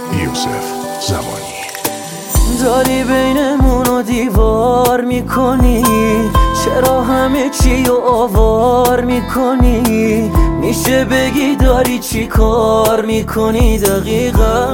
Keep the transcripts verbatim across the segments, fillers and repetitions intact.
یوسف زمانی. داری بینمونو دیوار میکنی، چرا همه چی رو آوار میکنی؟ میشه بگی داری چی کار میکنی دقیقا؟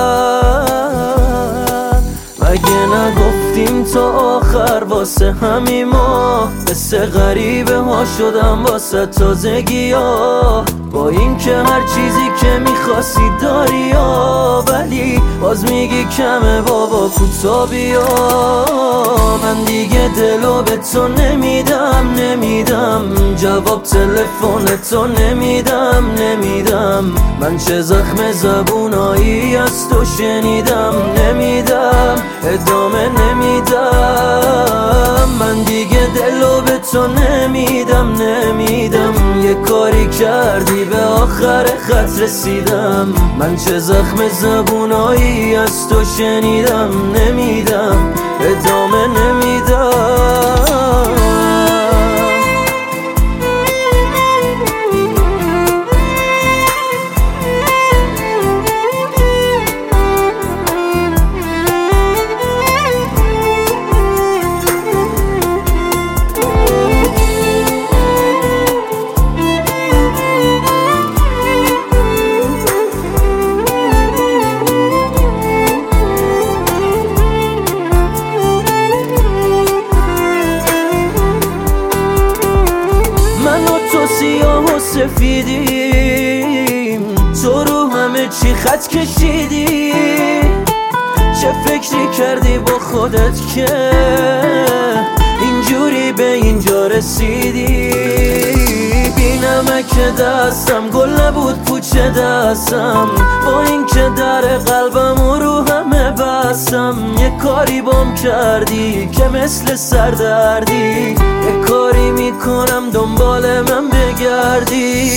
مگه نگفتیم تا آخر واسه همین ما؟ مثل غریبه ها شدم واسه تازگی ها، با این که هر چیزی که میخواستی داری ها، ولی باز میگی کمه بابا کوتا بیا. من دیگه دلو به تو نمیدم نمیدم، جواب تلفن تو نمیدم نمیدم. من چه زخم زبونایی از تو شنیدم نمیدم، ادامه نمیدم. من دیگه دلو به تو نمیدم نمیدم، یه کاری کردی به آخر خط رسیدم. من چه زخم زبونایی از تو شنیدم نمیدم، ادامه نمیدم. سیاه و سفیدیم، تو رو همه چی خط کشیدی. چه فکری کردی با خودت که اینجوری به اینجا رسیدی؟ بی نمک دستم گل نبود پوچه دستم، با این که در قلبم و رو همه بستم. یه کاری بام کردی که مثل سردردی، یه کاری میکنم دنبال من بگردی.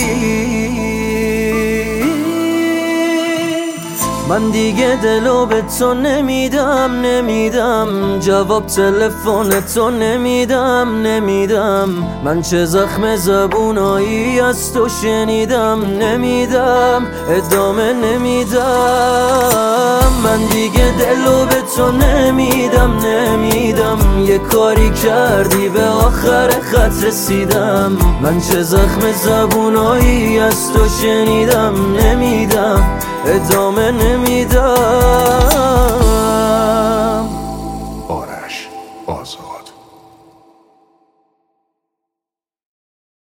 من دیگه دلو به تو نمیدم نمیدم، جواب تلفن تو نمیدم نمیدم. من چه زخم زبونایی از تو شنیدم نمیدم، ادامه نمیدم. من دیگه دلو به تو نمیدم نمیدم، یه کاری کردی به آخر خط رسیدم. من چه زخم زبونایی از تو شنیدم نمیدم، ادامه نمیدم. آرش آزاد.